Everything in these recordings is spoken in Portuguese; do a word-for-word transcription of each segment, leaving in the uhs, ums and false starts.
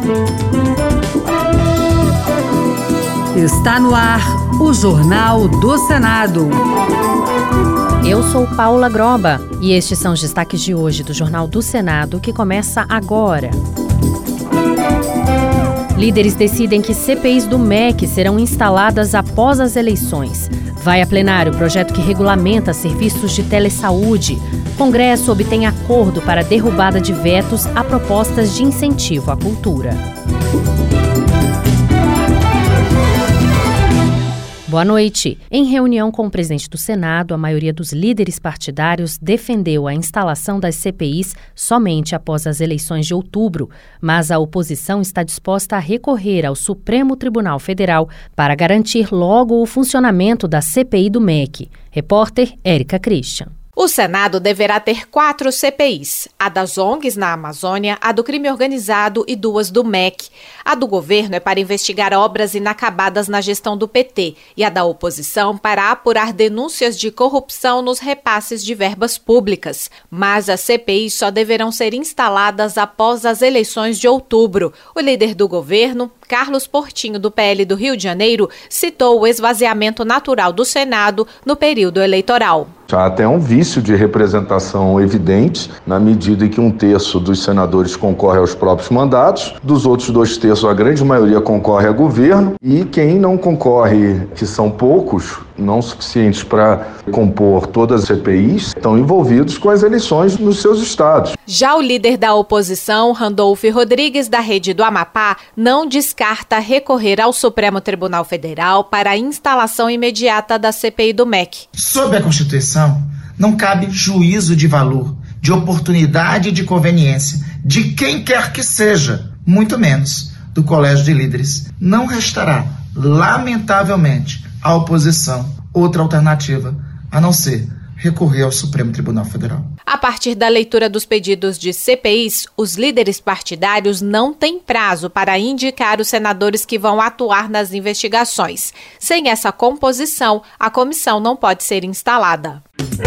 Está no ar o Jornal do Senado. Eu sou Paula Groba e estes são os destaques de hoje do Jornal do Senado, que começa agora. Líderes decidem que C P Is do M E C serão instaladas após as eleições. Vai a plenário o projeto que regulamenta serviços de telesaúde. Congresso obtém acordo para derrubada de vetos a propostas de incentivo à cultura. Boa noite. Em reunião com o presidente do Senado, a maioria dos líderes partidários defendeu a instalação das C P Is somente após as eleições de outubro, mas a oposição está disposta a recorrer ao Supremo Tribunal Federal para garantir logo o funcionamento da C P I do M E C. Repórter Érica Christian. O Senado deverá ter quatro C P Is, a das O N Gs na Amazônia, a do crime organizado e duas do M E C. A do governo é para investigar obras inacabadas na gestão do P T e a da oposição para apurar denúncias de corrupção nos repasses de verbas públicas. Mas as C P Is só deverão ser instaladas após as eleições de outubro. O líder do governo, Carlos Portinho, do P L do Rio de Janeiro, citou o esvaziamento natural do Senado no período eleitoral. Há até um vício de representação evidente, na medida em que um terço dos senadores concorre aos próprios mandatos, dos outros dois terços a grande maioria concorre a governo, e quem não concorre, que são poucos, não suficientes para compor todas as C P Is, estão envolvidos com as eleições nos seus estados. Já o líder da oposição, Randolfo Rodrigues, da Rede do Amapá, não descarta recorrer ao Supremo Tribunal Federal para a instalação imediata da C P I do M E C. Sob a Constituição, não cabe juízo de valor, de oportunidade e de conveniência de quem quer que seja, muito menos do Colégio de Líderes. Não restará, lamentavelmente, à oposição outra alternativa, a não ser recorrer ao Supremo Tribunal Federal. A partir da leitura dos pedidos de C P Is, os líderes partidários não têm prazo para indicar os senadores que vão atuar nas investigações. Sem essa composição, a comissão não pode ser instalada.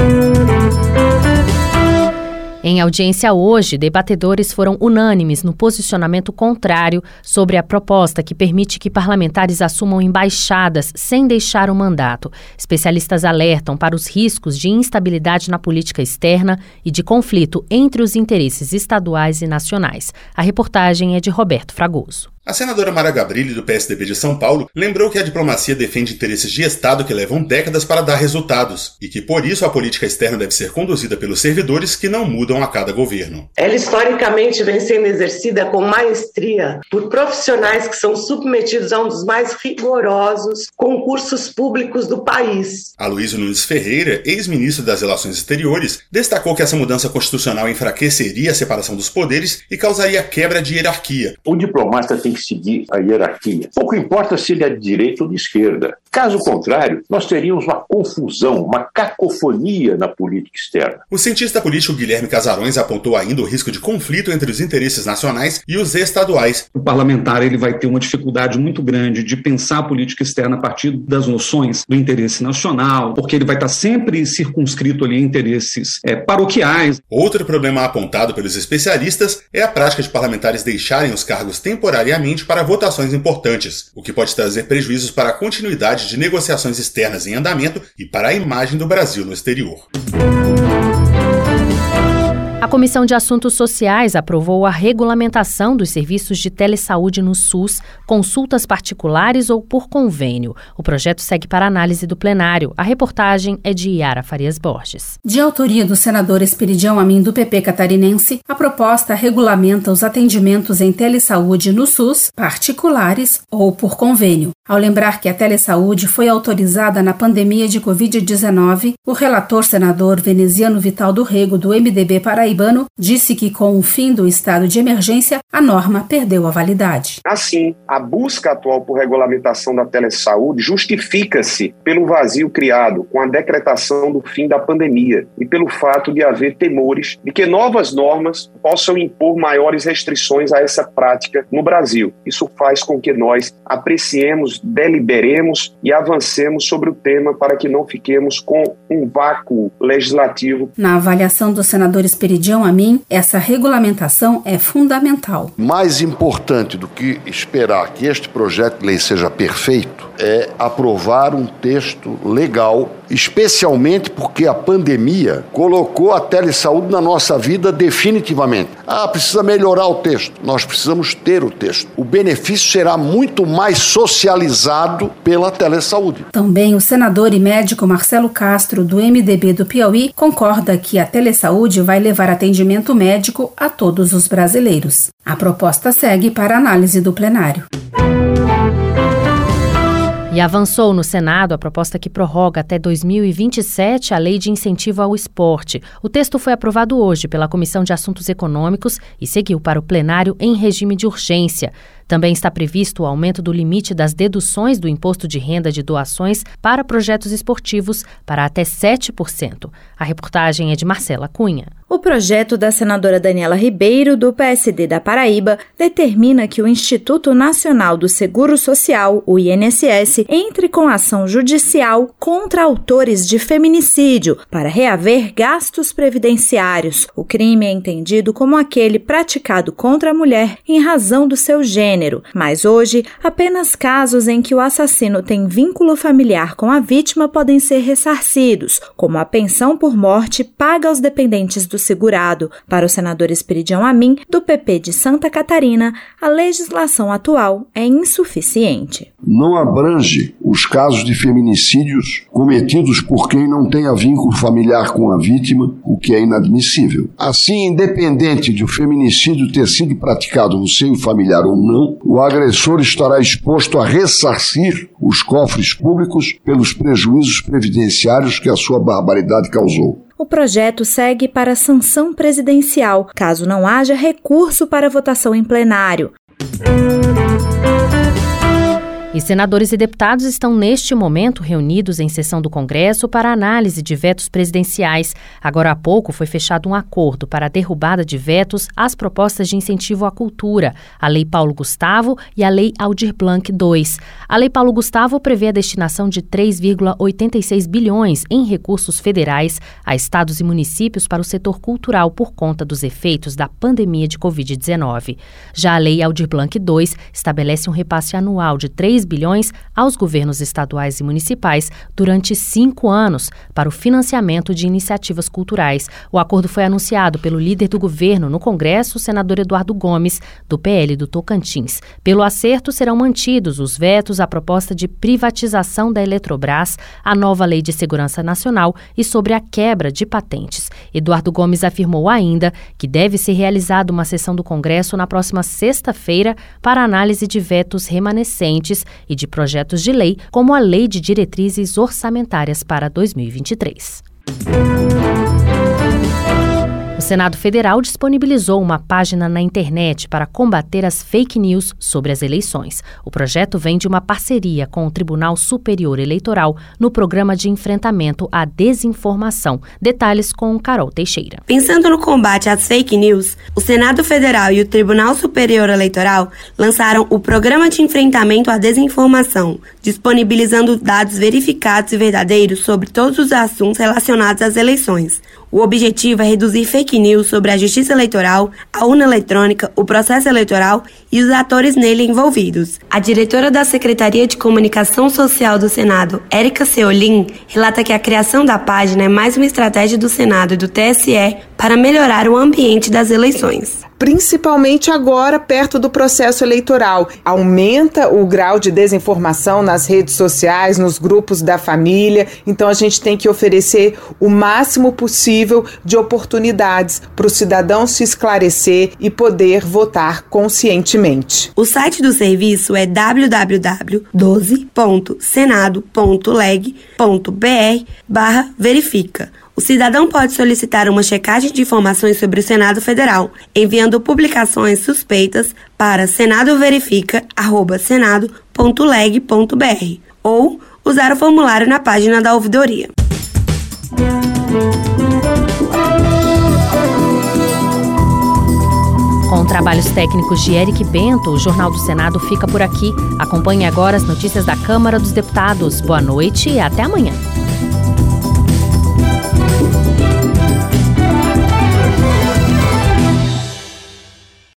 Em audiência hoje, debatedores foram unânimes no posicionamento contrário sobre a proposta que permite que parlamentares assumam embaixadas sem deixar o mandato. Especialistas alertam para os riscos de instabilidade na política externa e de conflito entre os interesses estaduais e nacionais. A reportagem é de Roberto Fragoso. A senadora Mara Gabrilli, do P S D B de São Paulo, lembrou que a diplomacia defende interesses de Estado que levam décadas para dar resultados e que, por isso, a política externa deve ser conduzida pelos servidores que não mudam a cada governo. Ela historicamente vem sendo exercida com maestria por profissionais que são submetidos a um dos mais rigorosos concursos públicos do país. Aloysio Nunes Ferreira, ex-ministro das Relações Exteriores, destacou que essa mudança constitucional enfraqueceria a separação dos poderes e causaria quebra de hierarquia. O diplomata tem que seguir a hierarquia. Pouco importa se ele é de direita ou de esquerda. Caso contrário, nós teríamos uma confusão, uma cacofonia na política externa. O cientista político Guilherme Casarões apontou ainda o risco de conflito entre os interesses nacionais e os estaduais. O parlamentar ele vai ter uma dificuldade muito grande de pensar a política externa a partir das noções do interesse nacional, porque ele vai estar sempre circunscrito ali a interesses é, paroquiais. Outro problema apontado pelos especialistas é a prática de parlamentares deixarem os cargos temporariamente para votações importantes, o que pode trazer prejuízos para a continuidade de negociações externas em andamento e para a imagem do Brasil no exterior. A Comissão de Assuntos Sociais aprovou a regulamentação dos serviços de telesaúde no SUS, consultas particulares ou por convênio. O projeto segue para análise do plenário. A reportagem é de Yara Farias Borges. De autoria do senador Esperidião Amin, do P P catarinense, a proposta regulamenta os atendimentos em telesaúde no SUS, particulares ou por convênio. Ao lembrar que a telesaúde foi autorizada na pandemia de covid dezenove, o relator senador Veneziano Vital do Rego, do M D B paraibano, disse que com o fim do estado de emergência, a norma perdeu a validade. Assim, a busca atual por regulamentação da telesaúde justifica-se pelo vazio criado com a decretação do fim da pandemia e pelo fato de haver temores de que novas normas possam impor maiores restrições a essa prática no Brasil. Isso faz com que nós apreciemos, deliberemos e avancemos sobre o tema para que não fiquemos com um vácuo legislativo. Na avaliação do senador Esperidião Amin, essa regulamentação é fundamental. Mais importante do que esperar que este projeto de lei seja perfeito é aprovar um texto legal, especialmente porque a pandemia colocou a telesaúde na nossa vida definitivamente. Ah, precisa melhorar o texto. Nós precisamos ter o texto. O benefício será muito mais socializado pela telesaúde. Também o senador e médico Marcelo Castro, do M D B do Piauí, concorda que a telesaúde vai levar atendimento médico a todos os brasileiros. A proposta segue para análise do plenário. E avançou no Senado a proposta que prorroga até dois mil e vinte e sete a Lei de Incentivo ao Esporte. O texto foi aprovado hoje pela Comissão de Assuntos Econômicos e seguiu para o plenário em regime de urgência. Também está previsto o aumento do limite das deduções do imposto de renda de doações para projetos esportivos para até sete por cento. A reportagem é de Marcela Cunha. O projeto da senadora Daniela Ribeiro, do P S D da Paraíba, determina que o Instituto Nacional do Seguro Social, o I N S S, entre com ação judicial contra autores de feminicídio para reaver gastos previdenciários. O crime é entendido como aquele praticado contra a mulher em razão do seu gênero, mas hoje apenas casos em que o assassino tem vínculo familiar com a vítima podem ser ressarcidos, como a pensão por morte paga aos dependentes do segurado. Para o senador Esperidião Amin, do P P de Santa Catarina, a legislação atual é insuficiente. Não abrange os casos de feminicídios cometidos por quem não tenha vínculo familiar com a vítima, o que é inadmissível. Assim, independente de o feminicídio ter sido praticado no seio familiar ou não, o agressor estará exposto a ressarcir os cofres públicos pelos prejuízos previdenciários que a sua barbaridade causou. O projeto segue para a sanção presidencial, caso não haja recurso para votação em plenário. E senadores e deputados estão neste momento reunidos em sessão do Congresso para análise de vetos presidenciais. Agora há pouco foi fechado um acordo para a derrubada de vetos às propostas de incentivo à cultura, a Lei Paulo Gustavo e a Lei Aldir Blanc dois. A Lei Paulo Gustavo prevê a destinação de três vírgula oitenta e seis bilhões em recursos federais a estados e municípios para o setor cultural por conta dos efeitos da pandemia de covid dezenove. Já a Lei Aldir Blanc dois estabelece um repasse anual de três bilhões aos governos estaduais e municipais durante cinco anos para o financiamento de iniciativas culturais. O acordo foi anunciado pelo líder do governo no Congresso, o senador Eduardo Gomes, do P L do Tocantins. Pelo acerto, serão mantidos os vetos à proposta de privatização da Eletrobras, a nova Lei de Segurança Nacional e sobre a quebra de patentes. Eduardo Gomes afirmou ainda que deve ser realizada uma sessão do Congresso na próxima sexta-feira para análise de vetos remanescentes e de projetos de lei, como a Lei de Diretrizes Orçamentárias para dois mil e vinte e três. O Senado Federal disponibilizou uma página na internet para combater as fake news sobre as eleições. O projeto vem de uma parceria com o Tribunal Superior Eleitoral no Programa de Enfrentamento à Desinformação. Detalhes com Carol Teixeira. Pensando no combate às fake news, o Senado Federal e o Tribunal Superior Eleitoral lançaram o Programa de Enfrentamento à Desinformação, disponibilizando dados verificados e verdadeiros sobre todos os assuntos relacionados às eleições. O objetivo é reduzir fake news sobre a justiça eleitoral, a urna eletrônica, o processo eleitoral e os atores nele envolvidos. A diretora da Secretaria de Comunicação Social do Senado, Érica Seolin, relata que a criação da página é mais uma estratégia do Senado e do T S E para melhorar o ambiente das eleições. Principalmente agora, perto do processo eleitoral. Aumenta o grau de desinformação nas redes sociais, nos grupos da família. Então, a gente tem que oferecer o máximo possível de oportunidades para o cidadão se esclarecer e poder votar conscientemente. O site do serviço é w w w ponto doze ponto senado ponto leg ponto b r barra verifica. O cidadão pode solicitar uma checagem de informações sobre o Senado Federal, enviando publicações suspeitas para senadoverifica arroba senado ponto leg ponto b r ou usar o formulário na página da ouvidoria. Com trabalhos técnicos de Eric Bento, o Jornal do Senado fica por aqui. Acompanhe agora as notícias da Câmara dos Deputados. Boa noite e até amanhã.